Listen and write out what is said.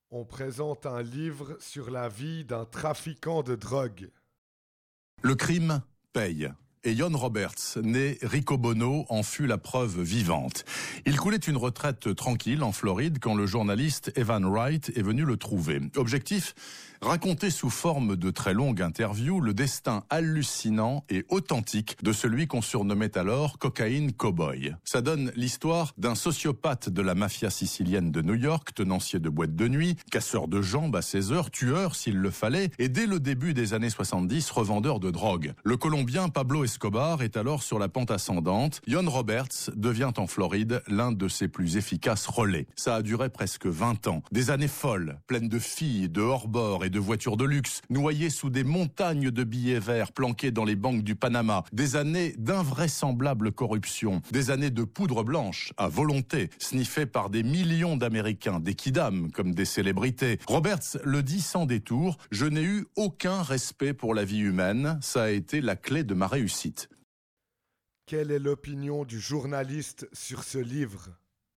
On présente un livre sur la vie d'un trafiquant de drogue. Le crime paye. Et Jon Roberts, né Rico Bono, en fut la preuve vivante. Il coulait une retraite tranquille en Floride quand le journaliste Evan Wright est venu le trouver. Objectif, raconter sous forme de très longue interview le destin hallucinant et authentique de celui qu'on surnommait alors Cocaine Cowboy. Ça donne l'histoire d'un sociopathe de la mafia sicilienne de New York, tenancier de boîte de nuit, casseur de jambes à ses heures, tueur s'il le fallait, et dès le début des années 70, revendeur de drogue. Le Colombien Pablo Escobar est alors sur la pente ascendante. Jon Roberts devient en Floride l'un de ses plus efficaces relais. Ça a duré presque 20 ans. Des années folles, pleines de filles, de hors-bord et de voitures de luxe, noyées sous des montagnes de billets verts planqués dans les banques du Panama. Des années d'invraisemblable corruption. Des années de poudre blanche, à volonté, sniffée par des millions d'Américains, des kidams comme des célébrités. Roberts le dit sans détour, je n'ai eu aucun respect pour la vie humaine. Ça a été la clé de ma réussite. Quelle est l'opinion du journaliste sur ce livre ?